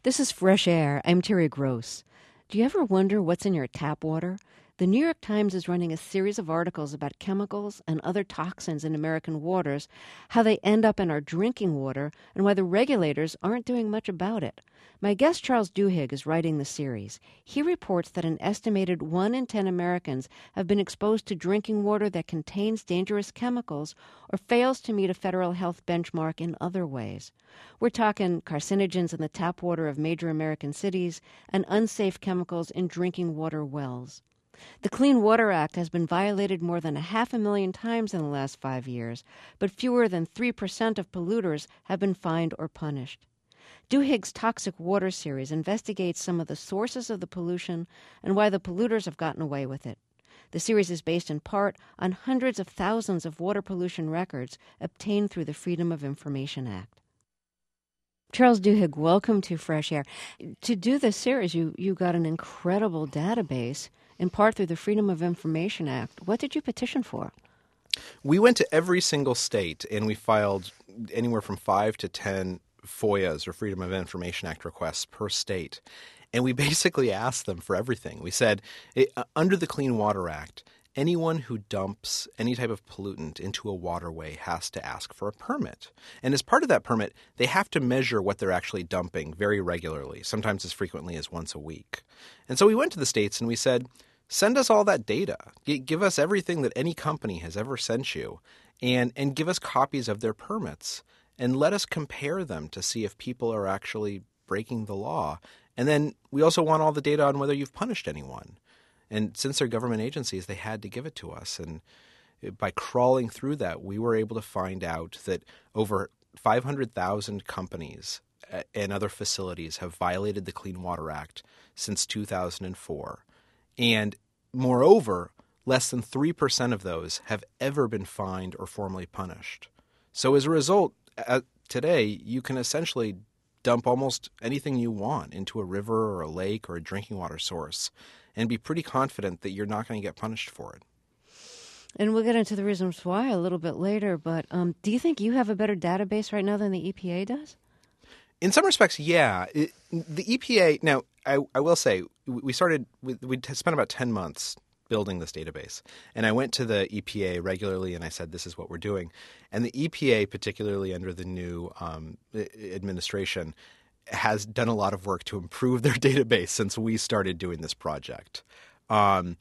This is Fresh Air. I'm Terry Gross. Do you ever wonder what's in your tap water? The New York Times is running a series of articles about chemicals and other toxins in American waters, how they end up in our drinking water, and why the regulators aren't doing much about it. My guest Charles Duhigg is writing the series. He reports that an estimated 1 in 10 Americans have been exposed to drinking water that contains dangerous chemicals or fails to meet a federal health benchmark in other ways. We're talking carcinogens in the tap water of major American cities and unsafe chemicals in drinking water wells. The Clean Water Act has been violated more than 500,000 times in the last 5 years, but fewer than 3% of polluters have been fined or punished. Duhigg's Toxic Water series investigates some of the sources of the pollution and why the polluters have gotten away with it. The series is based in part on hundreds of thousands of water pollution records obtained through the Freedom of Information Act. Charles Duhigg, welcome to Fresh Air. To do this series, you got an incredible database, in part through the Freedom of Information Act. What did you petition for? We went to every single state, and we filed anywhere from 5 to 10 FOIAs, or Freedom of Information Act requests, per state. And we basically asked them for everything. We said, under the Clean Water Act, anyone who dumps any type of pollutant into a waterway has to ask for a permit. And as part of that permit, they have to measure what they're actually dumping very regularly, sometimes as frequently as once a week. And so we went to the states and we said, send us all that data. Give us everything that any company has ever sent you, and give us copies of their permits. And let us compare them to see if people are actually breaking the law. And then we also want all the data on whether you've punished anyone. And since they're government agencies, they had to give it to us. And by crawling through that, we were able to find out that over 500,000 companies and other facilities have violated the Clean Water Act since 2004. And moreover, less than 3% of those have ever been fined or formally punished. So as a result, today, you can essentially dump almost anything you want into a river or a lake or a drinking water source and be pretty confident that you're not going to get punished for it. And we'll get into the reasons why a little bit later, but do you think you have a better database right now than the EPA does? In some respects, yeah. The EPA, now, I will say, we spent about 10 months building this database. And I went to the EPA regularly and I said, this is what we're doing. And the EPA, particularly under the new administration, has done a lot of work to improve their database since we started doing this project. But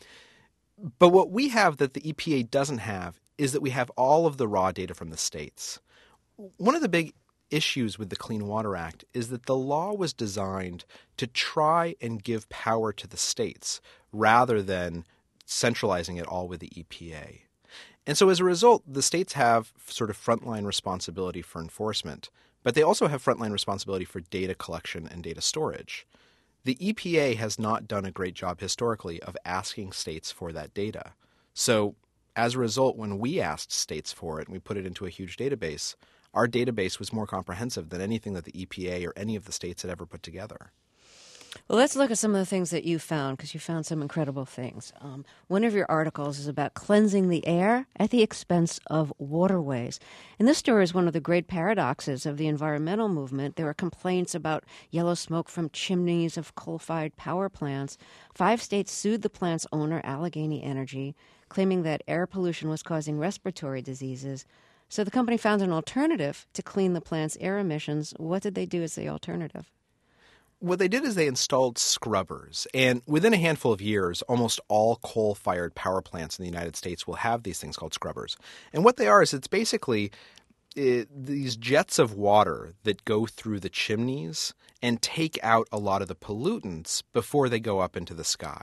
what we have that the EPA doesn't have is that we have all of the raw data from the states. One of the big issues with the Clean Water Act is that the law was designed to try and give power to the states rather than centralizing it all with the EPA. And so as a result, the states have sort of frontline responsibility for enforcement, but they also have frontline responsibility for data collection and data storage. The EPA has not done a great job historically of asking states for that data. So as a result, when we asked states for it and we put it into a huge database, our database was more comprehensive than anything that the EPA or any of the states had ever put together. Well, let's look at some of the things that you found, because you found some incredible things. One of your articles is about cleansing the air at the expense of waterways. And this story is one of the great paradoxes of the environmental movement. There are complaints about yellow smoke from chimneys of coal-fired power plants. 5 states sued the plant's owner, Allegheny Energy, claiming that air pollution was causing respiratory diseases. So the company found an alternative to clean the plant's air emissions. What did they do as the alternative? What they did is they installed scrubbers. And within a handful of years, almost all coal-fired power plants in the United States will have these things called scrubbers. And what they are is it's basically these jets of water that go through the chimneys and take out a lot of the pollutants before they go up into the sky.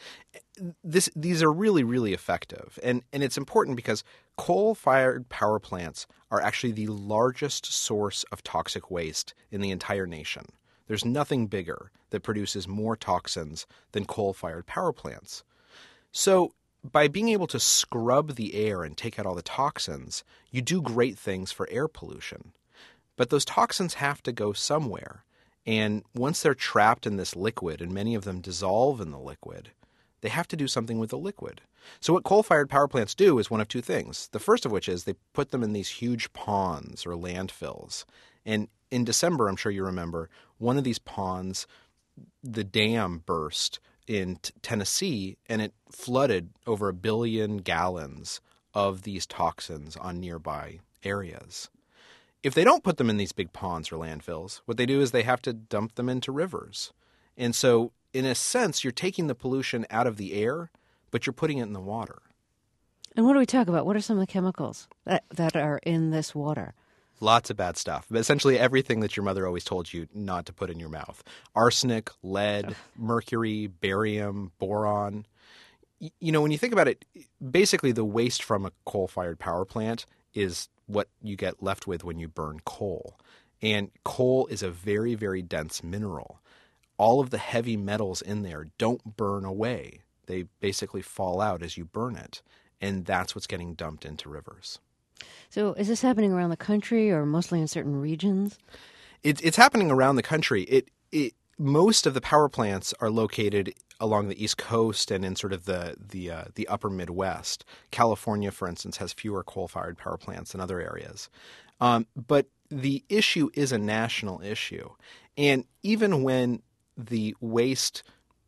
These are really, really effective. And it's important because coal-fired power plants are actually the largest source of toxic waste in the entire nation. There's nothing bigger that produces more toxins than coal-fired power plants. So by being able to scrub the air and take out all the toxins, you do great things for air pollution. But those toxins have to go somewhere. And once they're trapped in this liquid, and many of them dissolve in the liquid, they have to do something with the liquid. So what coal-fired power plants do is one of 2 things. The first of which is they put them in these huge ponds or landfills. And in December, I'm sure you remember, one of these ponds, the dam burst in Tennessee, and it flooded over 1 billion gallons of these toxins on nearby areas. If they don't put them in these big ponds or landfills, what they do is they have to dump them into rivers. And so, in a sense, you're taking the pollution out of the air, but you're putting it in the water. And what do we talk about? What are some of the chemicals that are in this water? Lots of bad stuff, but essentially everything that your mother always told you not to put in your mouth. Arsenic, lead, mercury, barium, boron. You know, when you think about it, basically the waste from a coal-fired power plant is what you get left with when you burn coal. And coal is a very, very dense mineral. All of the heavy metals in there don't burn away. They basically fall out as you burn it. And that's what's getting dumped into rivers. So is this happening around the country or mostly in certain regions? It's happening around the country. Most of the power plants are located along the East Coast and in sort of the upper Midwest. California, for instance, has fewer coal-fired power plants than other areas. But the issue is a national issue. And even when the waste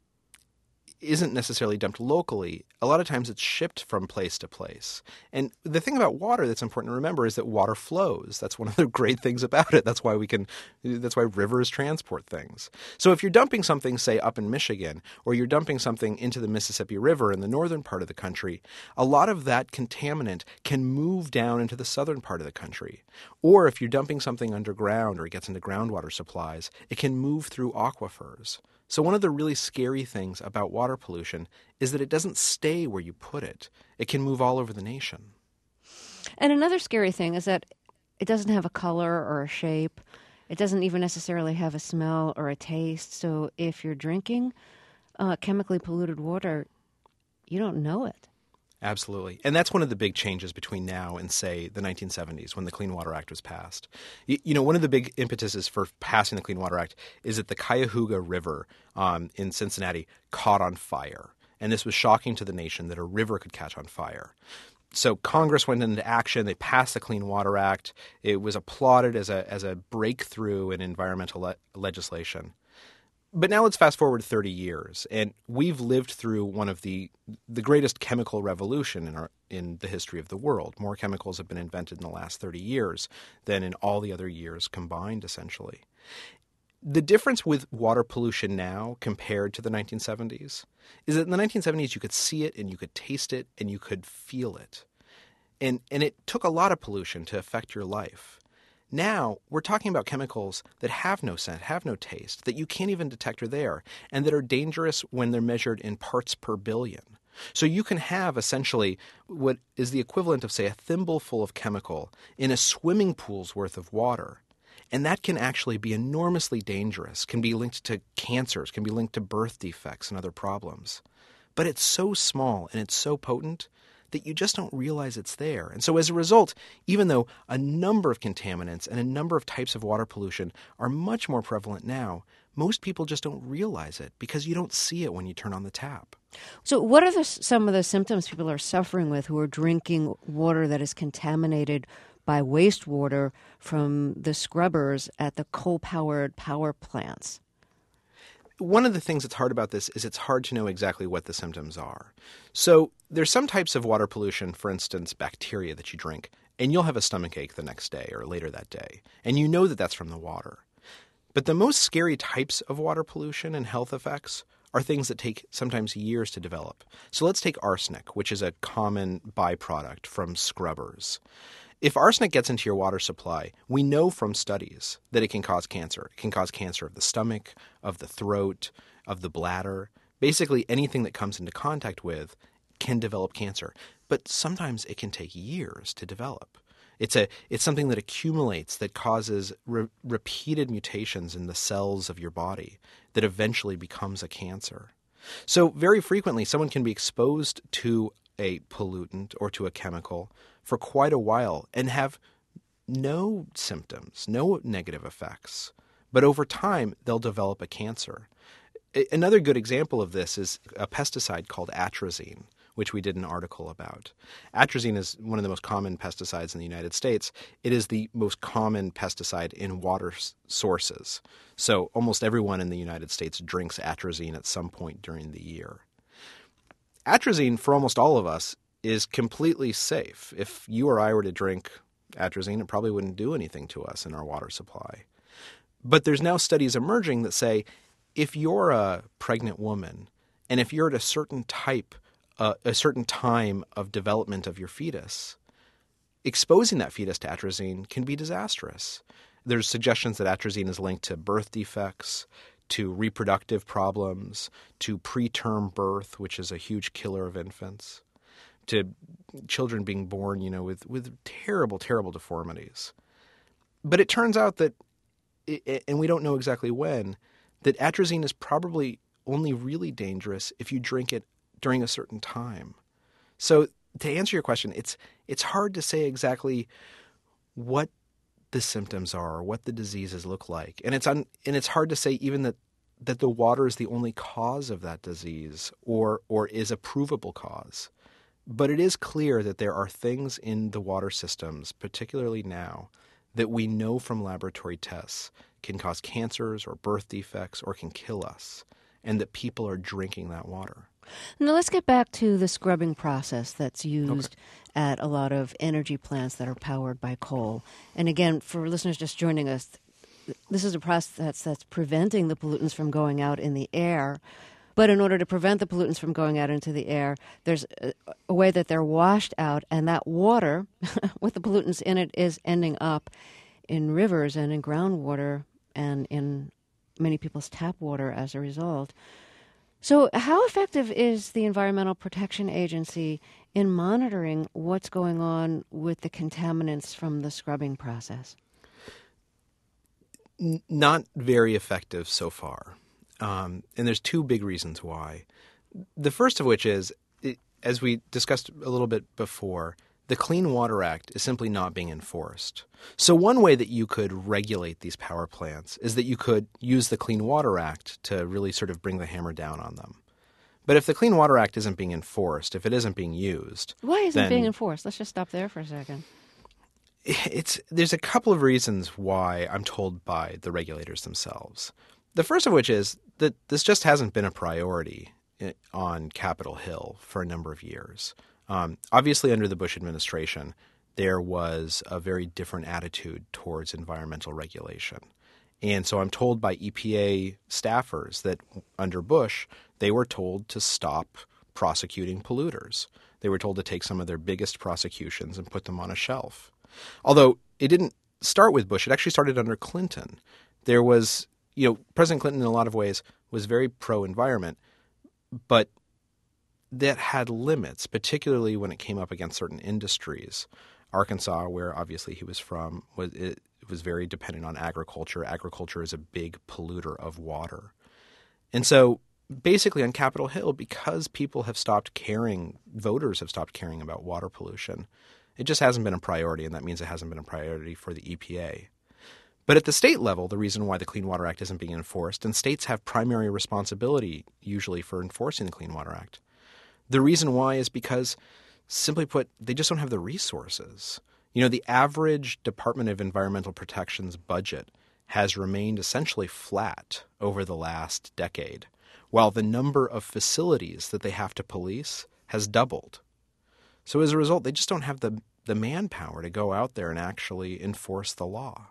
isn't necessarily dumped locally, a lot of times it's shipped from place to place. And the thing about water that's important to remember is that water flows. That's one of the great things about it. That's why rivers transport things. So if you're dumping something, say, up in Michigan, or you're dumping something into the Mississippi River in the northern part of the country, a lot of that contaminant can move down into the southern part of the country. Or if you're dumping something underground or it gets into groundwater supplies, it can move through aquifers. So one of the really scary things about water pollution is that it doesn't stay where you put it. It can move all over the nation. And another scary thing is that it doesn't have a color or a shape. It doesn't even necessarily have a smell or a taste. So if you're drinking chemically polluted water, you don't know it. Absolutely. And that's one of the big changes between now and, say, the 1970s when the Clean Water Act was passed. You know, one of the big impetuses for passing the Clean Water Act is that the Cuyahoga River in Cincinnati caught on fire. And this was shocking to the nation that a river could catch on fire. So Congress went into action. They passed the Clean Water Act. It was applauded as a breakthrough in environmental legislation. But now let's fast forward 30 years, and we've lived through one of the greatest chemical revolution in the history of the world. More chemicals have been invented in the last 30 years than in all the other years combined, essentially. The difference with water pollution now compared to the 1970s is that in the 1970s you could see it and you could taste it and you could feel it. And it took a lot of pollution to affect your life. Now, we're talking about chemicals that have no scent, have no taste, that you can't even detect are there, and that are dangerous when they're measured in parts per billion. So you can have essentially what is the equivalent of, say, a thimbleful of chemical in a swimming pool's worth of water. And that can actually be enormously dangerous, can be linked to cancers, can be linked to birth defects and other problems. But it's so small and it's so potent that you just don't realize it's there. And so as a result, even though a number of contaminants and a number of types of water pollution are much more prevalent now, most people just don't realize it because you don't see it when you turn on the tap. So what are some of the symptoms people are suffering with who are drinking water that is contaminated by wastewater from the scrubbers at the coal-powered power plants? One of the things that's hard about this is it's hard to know exactly what the symptoms are. So there's some types of water pollution, for instance, bacteria that you drink, and you'll have a stomachache the next day or later that day. And you know that that's from the water. But the most scary types of water pollution and health effects are things that take sometimes years to develop. So let's take arsenic, which is a common byproduct from scrubbers. If arsenic gets into your water supply, we know from studies that it can cause cancer. It can cause cancer of the stomach, of the throat, of the bladder. Basically, anything that comes into contact with can develop cancer. But sometimes it can take years to develop. It's something that accumulates, that causes repeated mutations in the cells of your body that eventually becomes a cancer. So very frequently, someone can be exposed to a pollutant or to a chemical for quite a while and have no symptoms, no negative effects. But over time, they'll develop a cancer. Another good example of this is a pesticide called atrazine, which we did an article about. Atrazine is one of the most common pesticides in the United States. It is the most common pesticide in water sources. So almost everyone in the United States drinks atrazine at some point during the year. Atrazine, for almost all of us, is completely safe. If you or I were to drink atrazine, it probably wouldn't do anything to us in our water supply. But there's now studies emerging that say if you're a pregnant woman and if you're at a certain time of development of your fetus, exposing that fetus to atrazine can be disastrous. There's suggestions that atrazine is linked to birth defects, to reproductive problems, to preterm birth, which is a huge killer of infants, to children being born, with terrible, terrible deformities. But it turns out that, and we don't know exactly when, that atrazine is probably only really dangerous if you drink it during a certain time. So to answer your question, it's hard to say exactly what the symptoms are or what the diseases look like. And it's hard to say even that the water is the only cause of that disease or is a provable cause. But it is clear that there are things in the water systems, particularly now, that we know from laboratory tests can cause cancers or birth defects or can kill us, and that people are drinking that water. Now let's get back to the scrubbing process that's used at a lot of energy plants that are powered by coal. And again, for listeners just joining us, this is a process that's preventing the pollutants from going out in the air. But in order to prevent the pollutants from going out into the air, there's a way that they're washed out, and that water with the pollutants in it is ending up in rivers and in groundwater and in many people's tap water as a result. So how effective is the Environmental Protection Agency in monitoring what's going on with the contaminants from the scrubbing process? Not very effective so far. And there's two big reasons why. The first of which is, as we discussed a little bit before, the Clean Water Act is simply not being enforced. So one way that you could regulate these power plants is that you could use the Clean Water Act to really sort of bring the hammer down on them. But if the Clean Water Act isn't being enforced, if it isn't being used... Why isn't it being enforced? Let's just stop there for a second. There's a couple of reasons why I'm told by the regulators themselves. The first of which is that this just hasn't been a priority on Capitol Hill for a number of years. Obviously, under the Bush administration, there was a very different attitude towards environmental regulation. And so I'm told by EPA staffers that under Bush, they were told to stop prosecuting polluters. They were told to take some of their biggest prosecutions and put them on a shelf. Although it didn't start with Bush, it actually started under Clinton. There was... President Clinton in a lot of ways was very pro-environment, but that had limits, particularly when it came up against certain industries. Arkansas, where obviously he was from, was very dependent on agriculture. Agriculture is a big polluter of water. And so basically on Capitol Hill, because people have stopped caring, voters have stopped caring about water pollution, it just hasn't been a priority, and that means it hasn't been a priority for the EPA. But at the state level, the reason why the Clean Water Act isn't being enforced, and states have primary responsibility usually for enforcing the Clean Water Act, the reason why is because, simply put, they just don't have the resources. The average Department of Environmental Protection's budget has remained essentially flat over the last decade, while the number of facilities that they have to police has doubled. So as a result, they just don't have the manpower to go out there and actually enforce the law.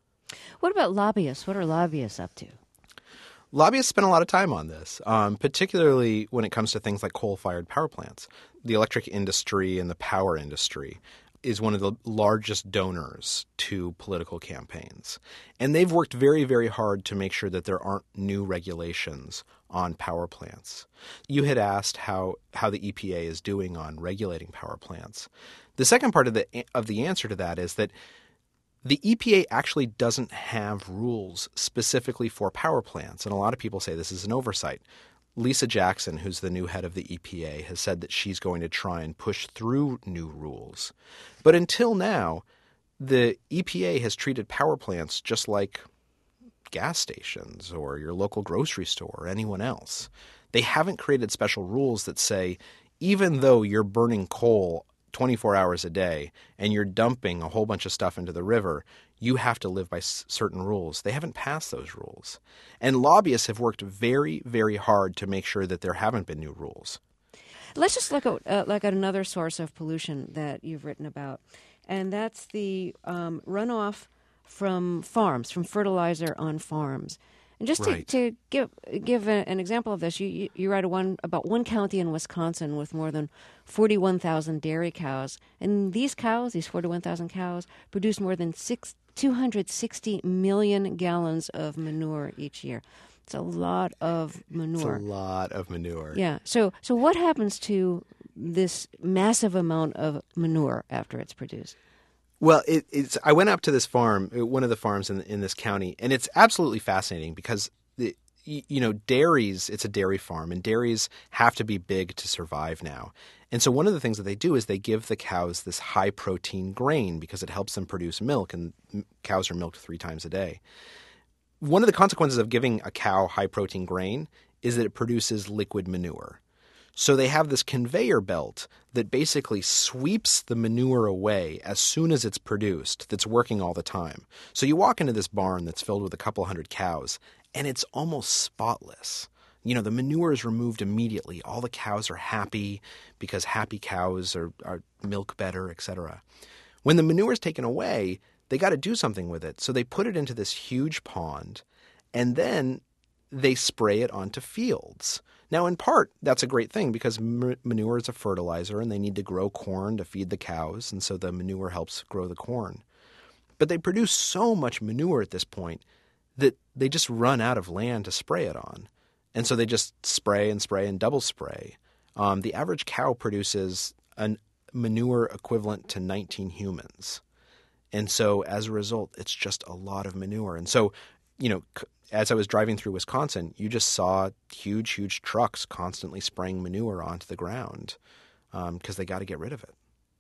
What about lobbyists? What are lobbyists up to? Lobbyists spend a lot of time on this, particularly when it comes to things like coal-fired power plants. The electric industry and the power industry is one of the largest donors to political campaigns. And they've worked very, very hard to make sure that there aren't new regulations on power plants. You had asked how the EPA is doing on regulating power plants. The second part of the answer to that is that the EPA actually doesn't have rules specifically for power plants, and a lot of people say this is an oversight. Lisa Jackson, who's the new head of the EPA, has said that she's going to try and push through new rules. But until now, the EPA has treated power plants just like gas stations or your local grocery store or anyone else. They haven't created special rules that say even though you're burning coal 24 hours a day and you're dumping a whole bunch of stuff into the river, you have to live by certain rules. They haven't passed those rules. And lobbyists have worked very, very hard to make sure that there haven't been new rules. Let's just look at another source of pollution that you've written about, and that's the runoff from farms, from fertilizer on farms. And just to give an example of this, you write about one county in Wisconsin with more than 41,000 dairy cows. And these cows, these 41,000 cows, produce more than 260 million gallons of manure each year. It's a lot of manure. It's a lot of manure. Yeah. So what happens to this massive amount of manure after it's produced? Well, I went up to this farm, one of the farms in this county, and it's absolutely fascinating because dairies, it's a dairy farm, and dairies have to be big to survive now. And so one of the things that they do is they give the cows this high-protein grain because it helps them produce milk, and cows are milked 3 times a day. One of the consequences of giving a cow high-protein grain is that it produces liquid manure. So they have this conveyor belt that basically sweeps the manure away as soon as it's produced, that's working all the time. So you walk into this barn that's filled with a couple hundred cows, and it's almost spotless. The manure is removed immediately. All the cows are happy because happy cows are milk better, etc. When the manure is taken away, they got to do something with it. So they put it into this huge pond, and then they spray it onto fields. Now, in part, that's a great thing because manure is a fertilizer and they need to grow corn to feed the cows, and so the manure helps grow the corn. But they produce so much manure at this point that they just run out of land to spray it on. And so they just spray and double spray. The average cow produces a manure equivalent to 19 humans. And so as a result, it's just a lot of manure. And so, as I was driving through Wisconsin, you just saw huge, huge trucks constantly spraying manure onto the ground because they got to get rid of it.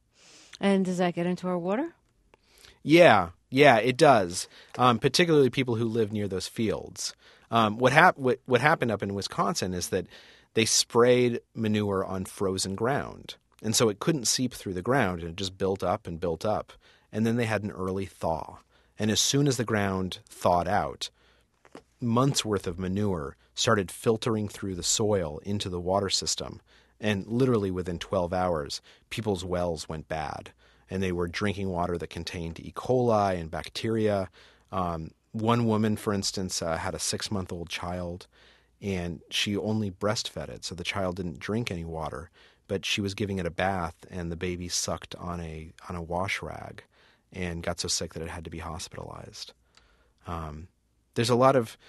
And does that get into our water? Yeah, it does, particularly people who live near those fields. What happened up in Wisconsin is that they sprayed manure on frozen ground, and so it couldn't seep through the ground, and it just built up and built up. And then they had an early thaw. And as soon as the ground thawed out, months' worth of manure started filtering through the soil into the water system. And literally within 12 hours, people's wells went bad. And they were drinking water that contained E. coli and bacteria. One woman, for instance, had a 6-month-old child, and she only breastfed it. So the child didn't drink any water, but she was giving it a bath, and the baby sucked on a wash rag and got so sick that it had to be hospitalized. There's a lot of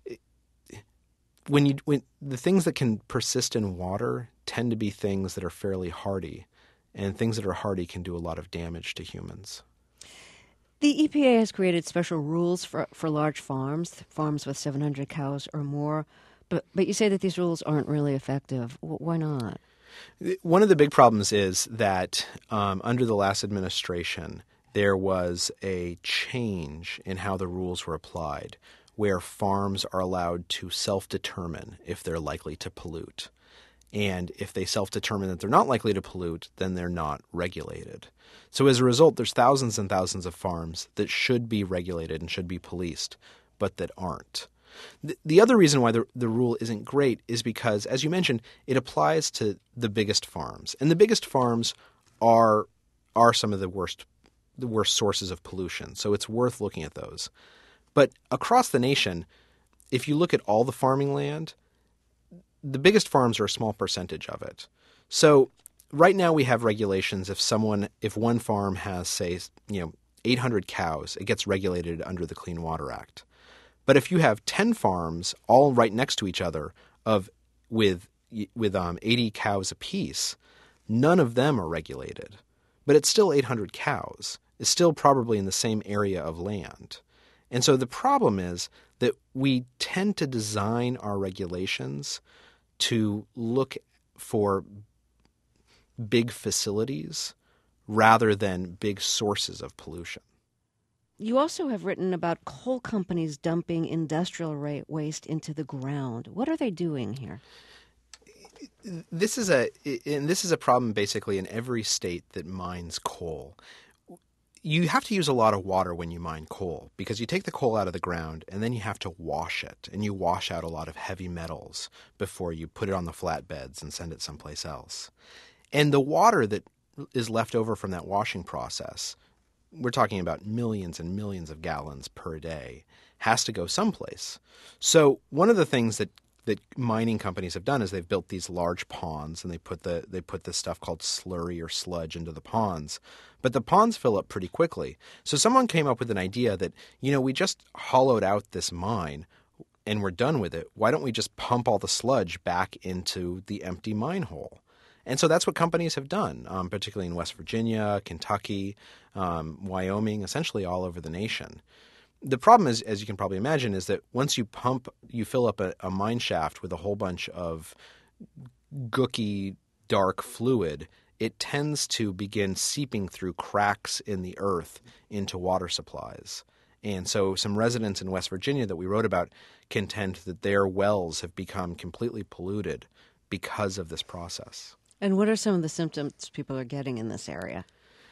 when the things that can persist in water tend to be things that are fairly hardy, and things that are hardy can do a lot of damage to humans. The EPA has created special rules for large farms with 700 cows or more, but you say that these rules aren't really effective. Why not? One of the big problems is that under the last administration, there was a change in how the rules were applied, where farms are allowed to self-determine if they're likely to pollute. And if they self-determine that they're not likely to pollute, then they're not regulated. So as a result, there's thousands and thousands of farms that should be regulated and should be policed, but that aren't. The other reason why the rule isn't great is because, as you mentioned, it applies to the biggest farms. And the biggest farms are some of the worst sources of pollution. So it's worth looking at those. But across the nation, if you look at all the farming land, the biggest farms are a small percentage of it. So right now we have regulations. If one farm has, say, 800 cows, it gets regulated under the Clean Water Act. But if you have 10 farms all right next to each other with 80 cows apiece, none of them are regulated. But it's still 800 cows. It's still probably in the same area of land. And so the problem is that we tend to design our regulations to look for big facilities rather than big sources of pollution. You also have written about coal companies dumping industrial waste into the ground. What are they doing here? This is a problem basically in every state that mines coal. You have to use a lot of water when you mine coal because you take the coal out of the ground and then you have to wash it, and you wash out a lot of heavy metals before you put it on the flatbeds and send it someplace else. And the water that is left over from that washing process, we're talking about millions and millions of gallons per day, has to go someplace. So one of the things that mining companies have done is they've built these large ponds, and they put this stuff called slurry or sludge into the ponds. But the ponds fill up pretty quickly. So someone came up with an idea that, we just hollowed out this mine and we're done with it. Why don't we just pump all the sludge back into the empty mine hole? And so that's what companies have done, particularly in West Virginia, Kentucky, Wyoming, essentially all over the nation. The problem is, as you can probably imagine, is that once you fill up a mine shaft with a whole bunch of gooky, dark fluid, it tends to begin seeping through cracks in the earth into water supplies. And so some residents in West Virginia that we wrote about contend that their wells have become completely polluted because of this process. And what are some of the symptoms people are getting in this area?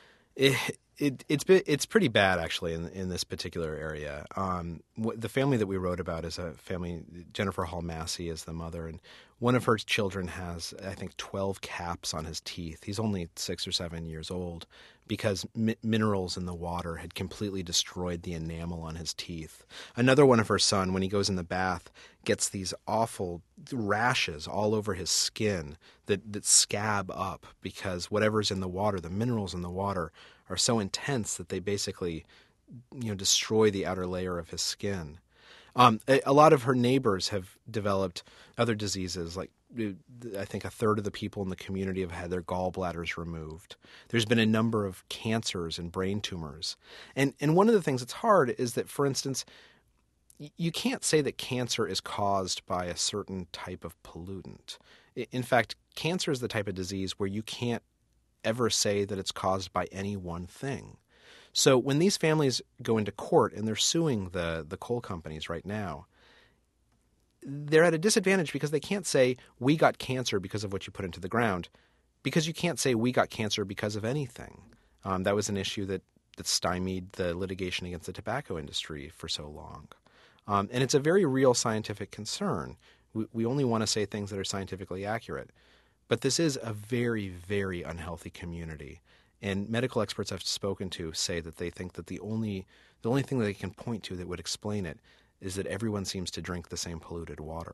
It's pretty bad, actually, in this particular area. The family that we wrote about is a family. Jennifer Hall Massey is the mother, and one of her children has, I think, 12 caps on his teeth. He's only 6 or 7 years old because minerals in the water had completely destroyed the enamel on his teeth. Another one of her son, when he goes in the bath, gets these awful rashes all over his skin that scab up because whatever's in the water, the minerals in the water, are so intense that they basically, destroy the outer layer of his skin. A lot of her neighbors have developed other diseases. Like, I think a third of the people in the community have had their gallbladders removed. There's been a number of cancers and brain tumors. And one of the things that's hard is that, for instance, you can't say that cancer is caused by a certain type of pollutant. In fact, cancer is the type of disease where you can't ever say that it's caused by any one thing. So when these families go into court and they're suing the coal companies right now, they're at a disadvantage because they can't say, we got cancer because of what you put into the ground, because you can't say we got cancer because of anything. That was an issue that stymied the litigation against the tobacco industry for so long. And it's a very real scientific concern. We only want to say things that are scientifically accurate. But this is a very, very unhealthy community. And medical experts I've spoken to say that they think that the only thing that they can point to that would explain it is that everyone seems to drink the same polluted water.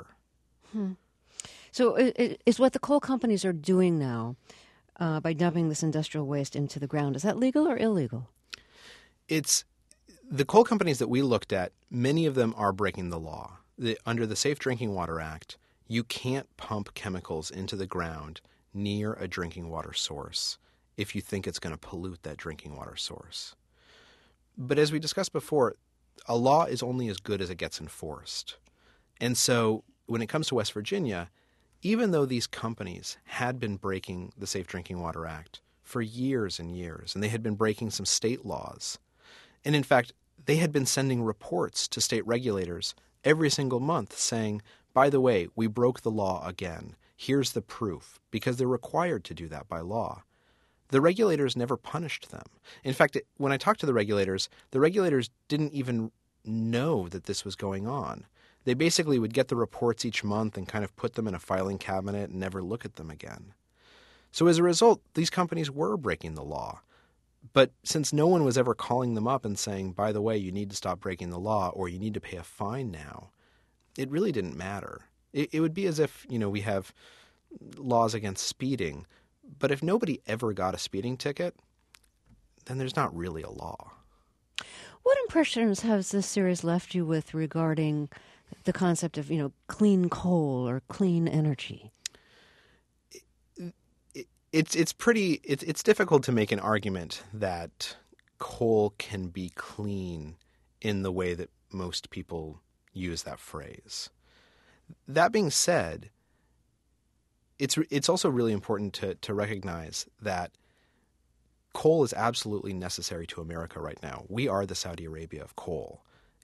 So is what the coal companies are doing now by dumping this industrial waste into the ground, is that legal or illegal? It's the coal companies that we looked at, many of them are breaking the law. Under the Safe Drinking Water Act, you can't pump chemicals into the ground near a drinking water source if you think it's going to pollute that drinking water source. But as we discussed before, a law is only as good as it gets enforced. And so when it comes to West Virginia, even though these companies had been breaking the Safe Drinking Water Act for years and years, and they had been breaking some state laws, and in fact, they had been sending reports to state regulators every single month saying, by the way, we broke the law again. Here's the proof, because they're required to do that by law. The regulators never punished them. In fact, when I talked to the regulators didn't even know that this was going on. They basically would get the reports each month and kind of put them in a filing cabinet and never look at them again. So as a result, these companies were breaking the law. But since no one was ever calling them up and saying, by the way, you need to stop breaking the law or you need to pay a fine now, it really didn't matter. It would be as if, we have laws against speeding, but if nobody ever got a speeding ticket, then there's not really a law. What impressions has this series left you with regarding the concept of, clean coal or clean energy? It's difficult to make an argument that coal can be clean in the way that most people use that phrase. That being said, it's also really important to recognize that coal is absolutely necessary to America right now. We are the Saudi Arabia of coal.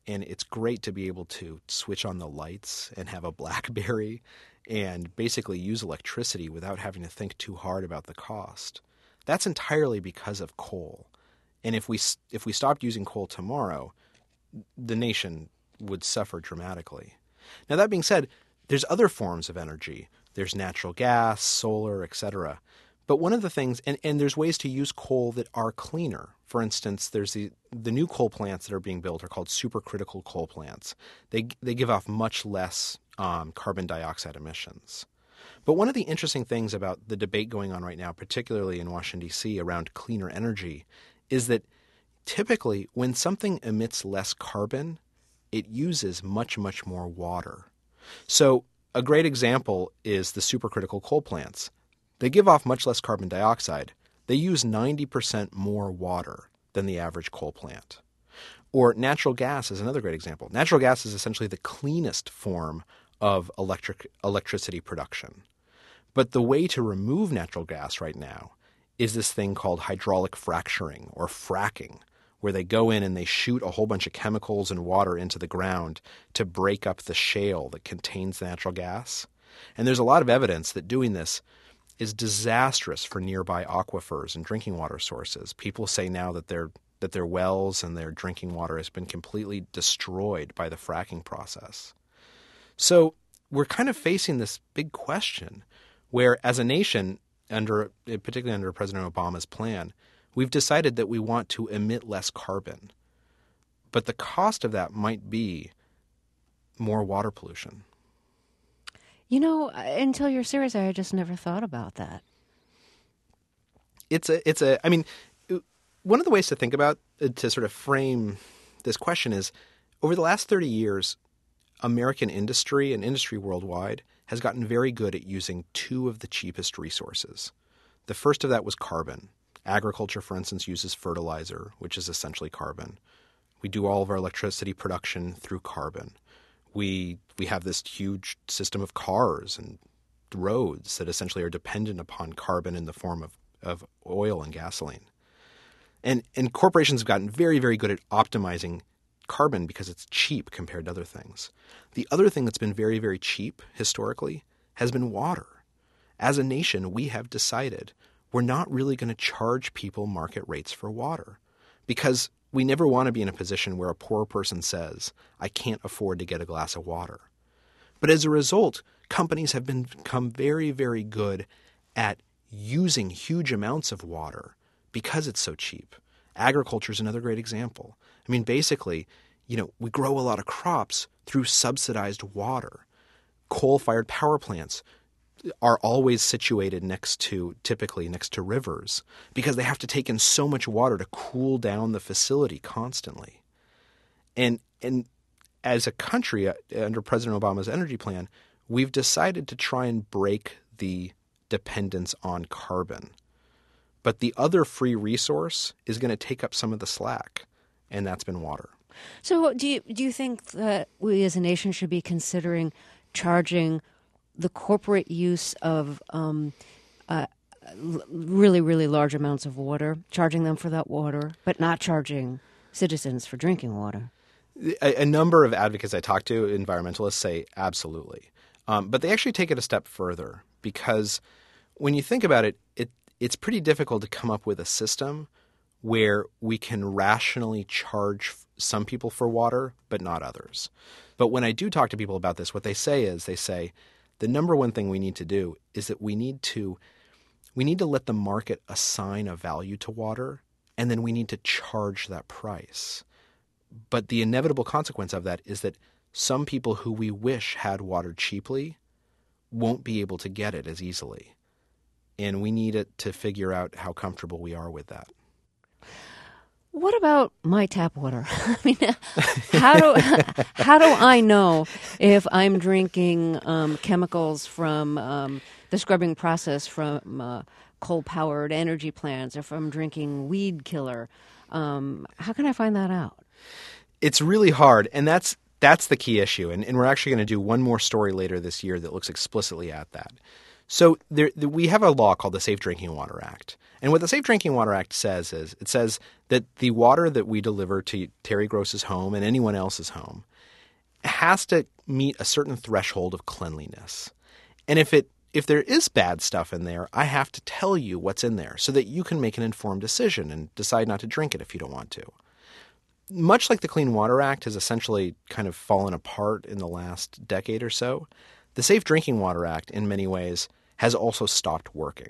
and it's great to be able to switch on the lights and have a BlackBerry and basically use electricity without having to think too hard about the cost. That's entirely because of coal. And if we stopped using coal tomorrow, the nation would suffer dramatically. Now, that being said, there's other forms of energy. There's natural gas, solar, etc. But one of the things, and there's ways to use coal that are cleaner. For instance, there's the new coal plants that are being built are called supercritical coal plants. They give off much less carbon dioxide emissions. But one of the interesting things about the debate going on right now, particularly in Washington, D.C., around cleaner energy, is that typically when something emits less carbon, it uses much, much more water. So a great example is the supercritical coal plants. They give off much less carbon dioxide. They use 90% more water than the average coal plant. Or natural gas is another great example. Natural gas is essentially the cleanest form of electricity production. But the way to remove natural gas right now is this thing called hydraulic fracturing or fracking, where they go in and they shoot a whole bunch of chemicals and water into the ground to break up the shale that contains the natural gas. And there's a lot of evidence that doing this is disastrous for nearby aquifers and drinking water sources. People say now that their wells and their drinking water has been completely destroyed by the fracking process. So we're kind of facing this big question where, as a nation, particularly under President Obama's plan, we've decided that we want to emit less carbon. But the cost of that might be more water pollution. You know, until you're serious, I just never thought about that. I mean, one of the ways to think about, to sort of frame this question is, over the last 30 years, American industry and industry worldwide has gotten very good at using two of the cheapest resources. The first of that was carbon. Agriculture, for instance, uses fertilizer, which is essentially carbon. We do all of our electricity production through carbon. We have this huge system of cars and roads that essentially are dependent upon carbon in the form of oil and gasoline. And corporations have gotten very, very good at optimizing carbon because it's cheap compared to other things. The other thing that's been very, very cheap historically has been water. As a nation, we have decided we're not really going to charge people market rates for water because we never want to be in a position where a poor person says, I can't afford to get a glass of water. But as a result, companies have become very, very good at using huge amounts of water because it's so cheap. Agriculture is another great example. I mean, basically, we grow a lot of crops through subsidized water. Coal-fired power plants are always situated typically next to rivers because they have to take in so much water to cool down the facility constantly. And as a country, under President Obama's energy plan, we've decided to try and break the dependence on carbon. But the other free resource is going to take up some of the slack, and that's been water. So do you think that we as a nation should be considering charging the corporate use of really, really large amounts of water, charging them for that water, but not charging citizens for drinking water? A number of advocates I talk to, environmentalists, say absolutely. But they actually take it a step further because when you think about it, it's pretty difficult to come up with a system where we can rationally charge some people for water, but not others. But when I do talk to people about this, what they say is the number one thing we need to do is that we need to let the market assign a value to water, and then we need to charge that price. But the inevitable consequence of that is that some people who we wish had water cheaply won't be able to get it as easily. And we need it to figure out how comfortable we are with that. What about my tap water? I mean, how do I know if I'm drinking chemicals from the scrubbing process from coal-powered energy plants, or if I'm drinking weed killer? How can I find that out? It's really hard, and that's the key issue. And we're actually going to do one more story later this year that looks explicitly at that. So we have a law called the Safe Drinking Water Act. And what the Safe Drinking Water Act says is it says that the water that we deliver to Terry Gross's home and anyone else's home has to meet a certain threshold of cleanliness. And if there is bad stuff in there, I have to tell you what's in there so that you can make an informed decision and decide not to drink it if you don't want to. Much like the Clean Water Act has essentially kind of fallen apart in the last decade or so, the Safe Drinking Water Act, in many ways, has also stopped working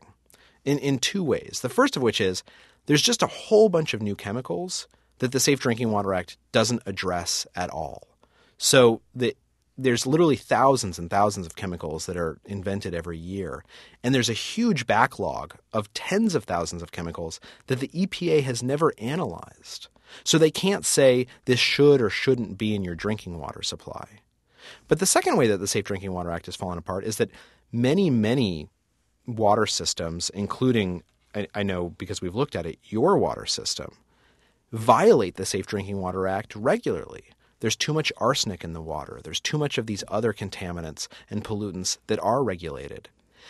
in two ways. The first of which is there's just a whole bunch of new chemicals that the Safe Drinking Water Act doesn't address at all. So there's literally thousands and thousands of chemicals that are invented every year. And there's a huge backlog of tens of thousands of chemicals that the EPA has never analyzed. So they can't say this should or shouldn't be in your drinking water supply. But the second way that the Safe Drinking Water Act has fallen apart is that many, many water systems, including, I know because we've looked at it, your water system, violate the Safe Drinking Water Act regularly. There's too much arsenic in the water. There's too much of these other contaminants and pollutants that are regulated.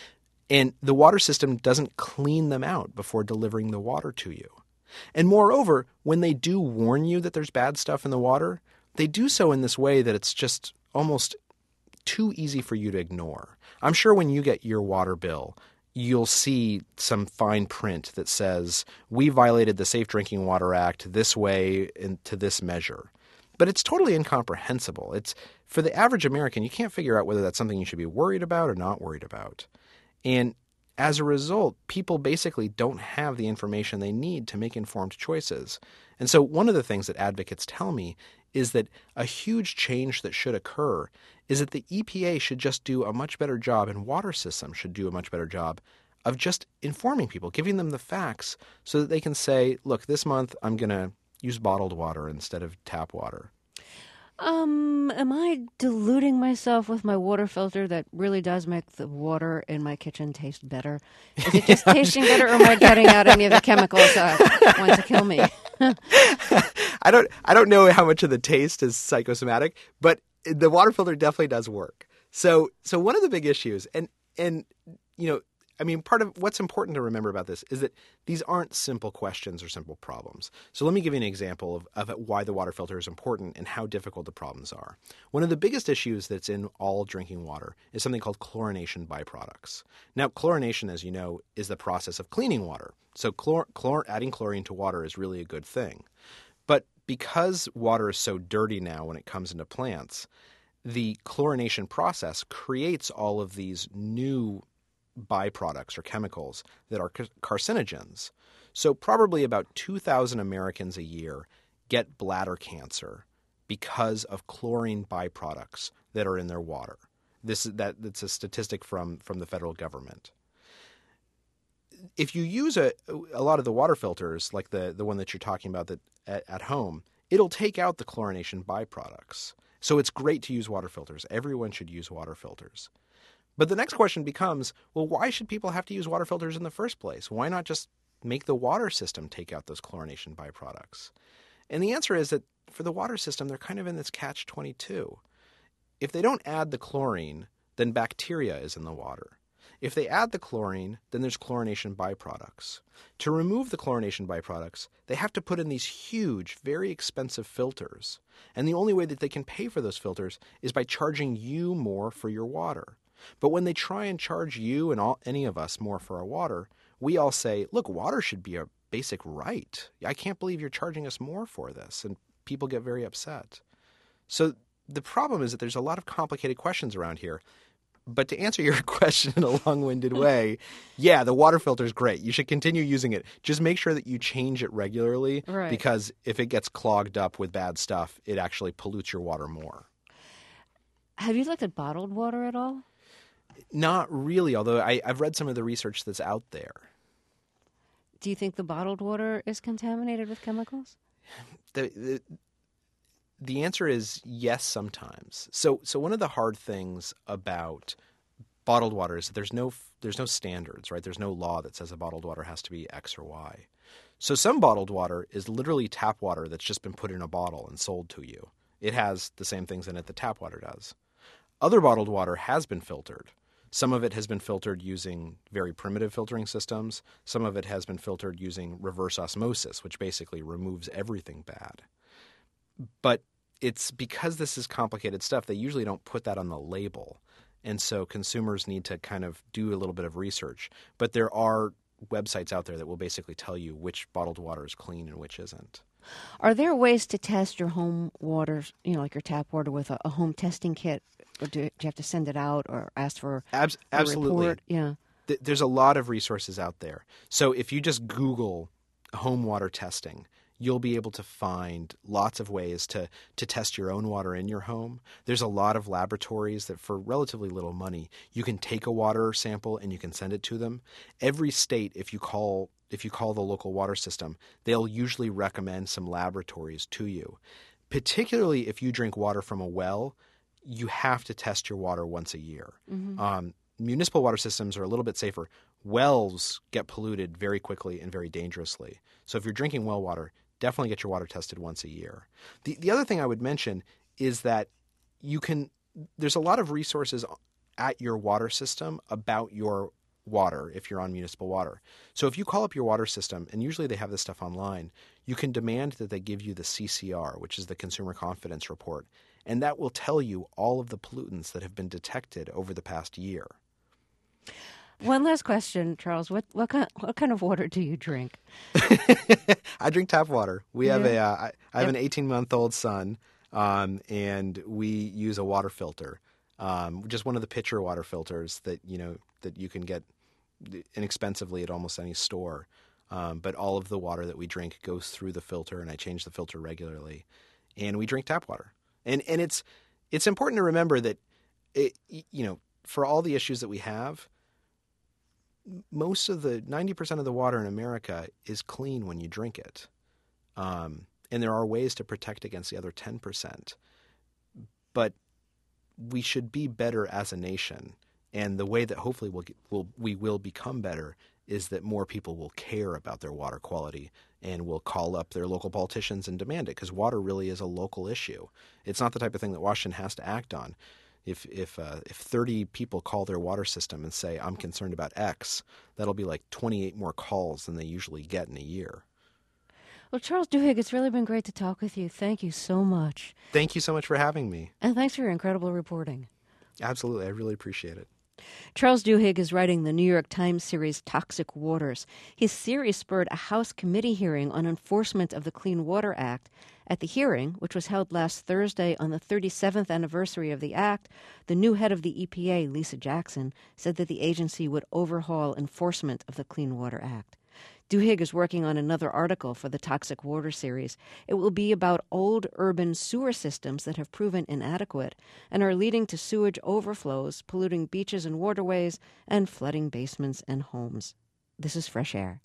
And the water system doesn't clean them out before delivering the water to you. And moreover, when they do warn you that there's bad stuff in the water, they do so in this way that it's just almost too easy for you to ignore. I'm sure when you get your water bill, you'll see some fine print that says, we violated the Safe Drinking Water Act this way and to this measure. But it's totally incomprehensible. It's for the average American, you can't figure out whether that's something you should be worried about or not worried about. And as a result, people basically don't have the information they need to make informed choices. And so one of the things that advocates tell me is that a huge change that should occur is that the EPA should just do a much better job, and water systems should do a much better job of just informing people, giving them the facts so that they can say, look, this month I'm going to use bottled water instead of tap water. Am I deluding myself with my water filter that really does make the water in my kitchen taste better? Is it just tasting better, or am I getting out any of the chemicals that want to kill me? I don't know how much of the taste is psychosomatic, but the water filter definitely does work. So one of the big issues, and you know, I mean, part of what's important to remember about this is that these aren't simple questions or simple problems. So let me give you an example of why the water filter is important and how difficult the problems are. One of the biggest issues that's in all drinking water is something called chlorination byproducts. Now, chlorination, as you know, is the process of cleaning water. So adding chlorine to water is really a good thing. But because water is so dirty now when it comes into plants, the chlorination process creates all of these new byproducts or chemicals that are carcinogens. So probably about 2,000 Americans a year get bladder cancer because of chlorine byproducts that are in their water. That's a statistic from the federal government. If you use a lot of the water filters, like the one that you're talking about that at home, it'll take out the chlorination byproducts. So it's great to use water filters. Everyone should use water filters. But the next question becomes, well, why should people have to use water filters in the first place? Why not just make the water system take out those chlorination byproducts? And the answer is that for the water system, they're kind of in this catch-22. If they don't add the chlorine, then bacteria is in the water. If they add the chlorine, then there's chlorination byproducts. To remove the chlorination byproducts, they have to put in these huge, very expensive filters. And the only way that they can pay for those filters is by charging you more for your water. But when they try and charge you and any of us more for our water, we all say, look, water should be a basic right. I can't believe you're charging us more for this. And people get very upset. So the problem is that there's a lot of complicated questions around here. But to answer your question in a long-winded way, yeah, the water filter is great. You should continue using it. Just make sure that you change it regularly, right? Because if it gets clogged up with bad stuff, it actually pollutes your water more. Have you looked at bottled water at all? Not really, although I've read some of the research that's out there. Do you think the bottled water is contaminated with chemicals? The answer is yes, sometimes. So one of the hard things about bottled water is that there's no standards, right? There's no law that says a bottled water has to be X or Y. So some bottled water is literally tap water that's just been put in a bottle and sold to you. It has the same things in it that tap water does. Other bottled water has been filtered. Some of it has been filtered using very primitive filtering systems. Some of it has been filtered using reverse osmosis, which basically removes everything bad. But it's because this is complicated stuff, they usually don't put that on the label. And so consumers need to kind of do a little bit of research. But there are websites out there that will basically tell you which bottled water is clean and which isn't. Are there ways to test your home water, like your tap water, with a home testing kit? Or do you have to send it out or ask for a Absolutely. report? Yeah. There's a lot of resources out there. So if you just Google home water testing, you'll be able to find lots of ways to test your own water in your home. There's a lot of laboratories that for relatively little money, you can take a water sample and you can send it to them. Every state, if you call the local water system, they'll usually recommend some laboratories to you. Particularly if you drink water from a well, you have to test your water once a year. Mm-hmm. Municipal water systems are a little bit safer. Wells get polluted very quickly and very dangerously. So if you're drinking well water, definitely get your water tested once a year. The other thing I would mention is that there's a lot of resources at your water system about your water if you're on municipal water. So if you call up your water system, and usually they have this stuff online, you can demand that they give you the CCR, which is the Consumer Confidence Report, and that will tell you all of the pollutants that have been detected over the past year. One last question, Charles. What kind of water do you drink? I drink tap water. We have I have an 18-month-old son, and we use a water filter, just one of the pitcher water filters that you can get inexpensively at almost any store. But all of the water that we drink goes through the filter, and I change the filter regularly. And we drink tap water. And it's important to remember that for all the issues that we have, most of the 90% of the water in America is clean when you drink it. And there are ways to protect against the other 10%. But we should be better as a nation. And the way that hopefully we will become better is that more people will care about their water quality and will call up their local politicians and demand it, because water really is a local issue. It's not the type of thing that Washington has to act on. If 30 people call their water system and say, I'm concerned about X, that'll be like 28 more calls than they usually get in a year. Well, Charles Duhigg, it's really been great to talk with you. Thank you so much. Thank you so much for having me. And thanks for your incredible reporting. Absolutely. I really appreciate it. Charles Duhigg is writing the New York Times series Toxic Waters. His series spurred a House committee hearing on enforcement of the Clean Water Act. At the hearing, which was held last Thursday on the 37th anniversary of the act, the new head of the EPA, Lisa Jackson, said that the agency would overhaul enforcement of the Clean Water Act. Duhigg is working on another article for the Toxic Water series. It will be about old urban sewer systems that have proven inadequate and are leading to sewage overflows, polluting beaches and waterways, and flooding basements and homes. This is Fresh Air.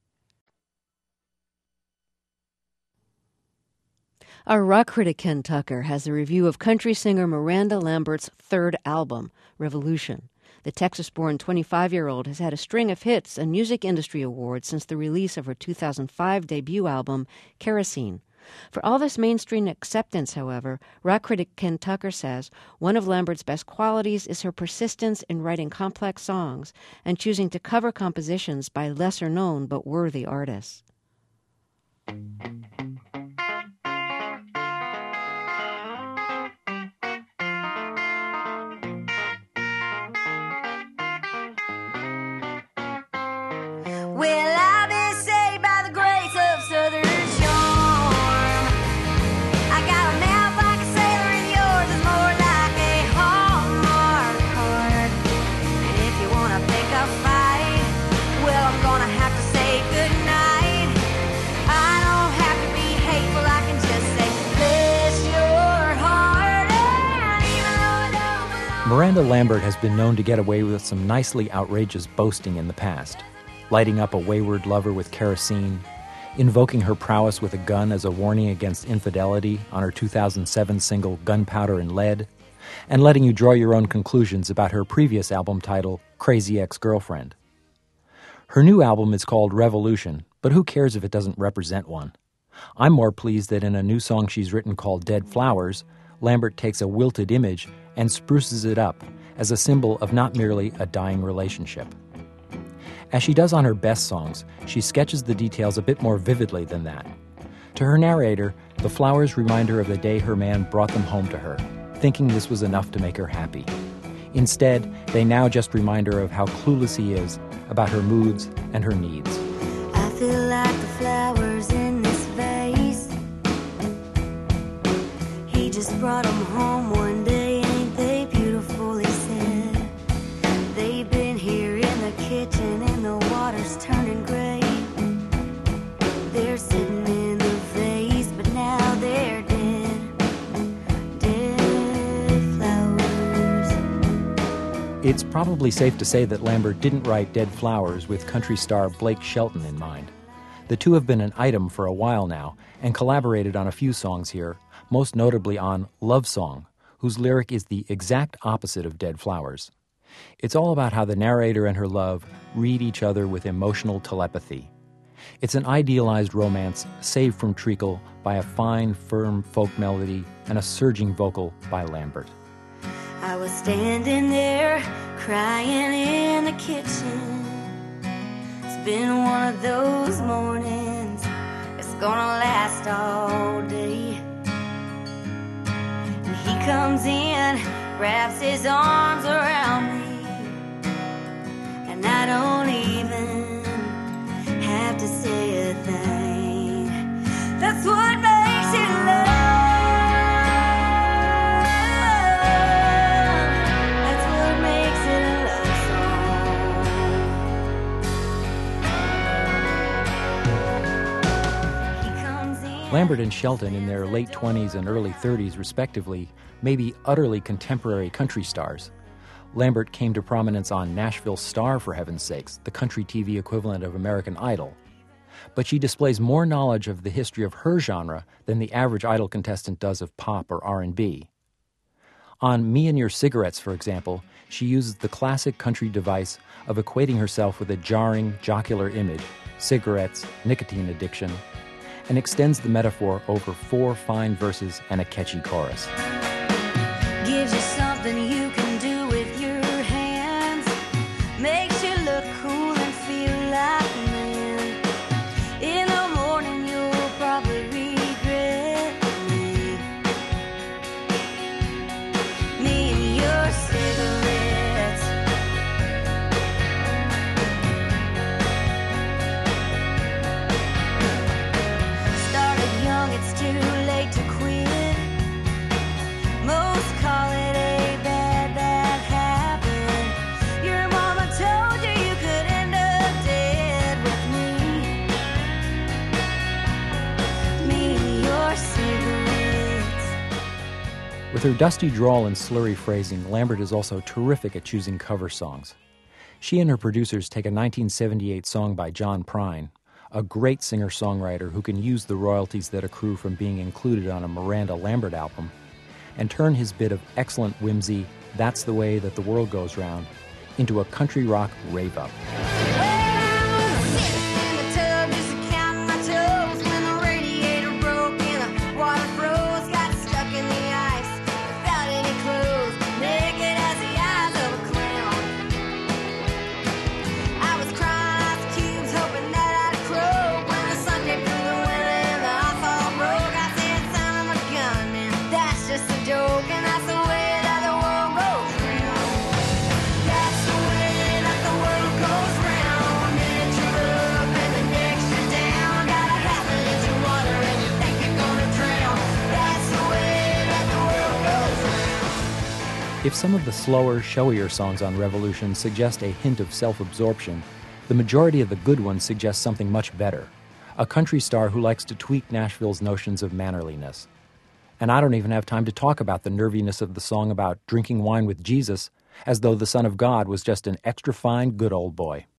Our rock critic Ken Tucker has a review of country singer Miranda Lambert's third album, Revolution. The Texas-born 25-year-old has had a string of hits and music industry awards since the release of her 2005 debut album, Kerosene. For all this mainstream acceptance, however, rock critic Ken Tucker says one of Lambert's best qualities is her persistence in writing complex songs and choosing to cover compositions by lesser-known but worthy artists. Well, I've been saved by the grace of Southern shore. I got a mouth like a sailor and yours is more like a Hallmark card. And if you want to pick a fight, well, I'm gonna have to say goodnight. I don't have to be hateful, I can just say, bless your heart. And even though I don't belong. Miranda Lambert has been known to get away with some nicely outrageous boasting in the past. Lighting up a wayward lover with kerosene, invoking her prowess with a gun as a warning against infidelity on her 2007 single Gunpowder and Lead, and letting you draw your own conclusions about her previous album title, Crazy Ex-Girlfriend. Her new album is called Revolution, but who cares if it doesn't represent one? I'm more pleased that in a new song she's written called Dead Flowers, Lambert takes a wilted image and spruces it up as a symbol of not merely a dying relationship. As she does on her best songs, she sketches the details a bit more vividly than that. To her narrator, the flowers remind her of the day her man brought them home to her, thinking this was enough to make her happy. Instead, they now just remind her of how clueless he is about her moods and her needs. I feel like the flowers in this vase. He just brought them home one day, ain't they beautiful, he said. They've been here in the kitchen and the water's turning gray. They're sitting in the vase, but now they're dead. Dead flowers. It's probably safe to say that Lambert didn't write Dead Flowers with country star Blake Shelton in mind. The two have been an item for a while now and collaborated on a few songs here, most notably on Love Song, whose lyric is the exact opposite of Dead Flowers. It's all about how the narrator and her love read each other with emotional telepathy. It's an idealized romance saved from treacle by a fine, firm folk melody and a surging vocal by Lambert. I was standing there crying in the kitchen. It's been one of those mornings, it's gonna last all day. And he comes in, wraps his arms around me, and I don't even have to say a thing. That's what makes it love. That's what makes it a love song. He comes in. Lambert and Shelton, in their late 20s and early 30s respectively, may be utterly contemporary country stars. Lambert came to prominence on Nashville Star, for heaven's sakes, the country TV equivalent of American Idol. But she displays more knowledge of the history of her genre than the average Idol contestant does of pop or R&B. On Me and Your Cigarettes, for example, she uses the classic country device of equating herself with a jarring, jocular image, cigarettes, nicotine addiction, and extends the metaphor over 4 fine verses and a catchy chorus. Gives you something you can do with your hands. Makes you look cool and feel like a man. In the morning you'll probably regret me. Me and your cigarettes. Started young, it's too late to quit. Most call it a bad, bad habit. Your mama told you you could end up dead with me. Me and your cigarettes. With her dusty drawl and slurry phrasing, Lambert is also terrific at choosing cover songs. She and her producers take a 1978 song by John Prine, a great singer-songwriter who can use the royalties that accrue from being included on a Miranda Lambert album, and turn his bit of excellent whimsy, That's the Way That the World Goes Round, into a country rock rave-up. Well, I'm sitting in the tub just counting my toes when the radiator broke and the water froze. Got stuck in the ice without any clothes, naked as the eyes of a clown. I was crying ice cubes, hoping that I'd croak when the sun came through the window and the ice all broke. I said, son of a gun, man, that's just a joke, and that's the way that the world goes round. That's the way that the world goes round. Minute you're up and the next you're down. Got a half an inch of water and you think you're gonna drown. That's the way that the world goes round. If some of the slower, showier songs on Revolution suggest a hint of self-absorption, the majority of the good ones suggest something much better, a country star who likes to tweak Nashville's notions of mannerliness. And I don't even have time to talk about the nerviness of the song about drinking wine with Jesus, as though the Son of God was just an extra fine good old boy.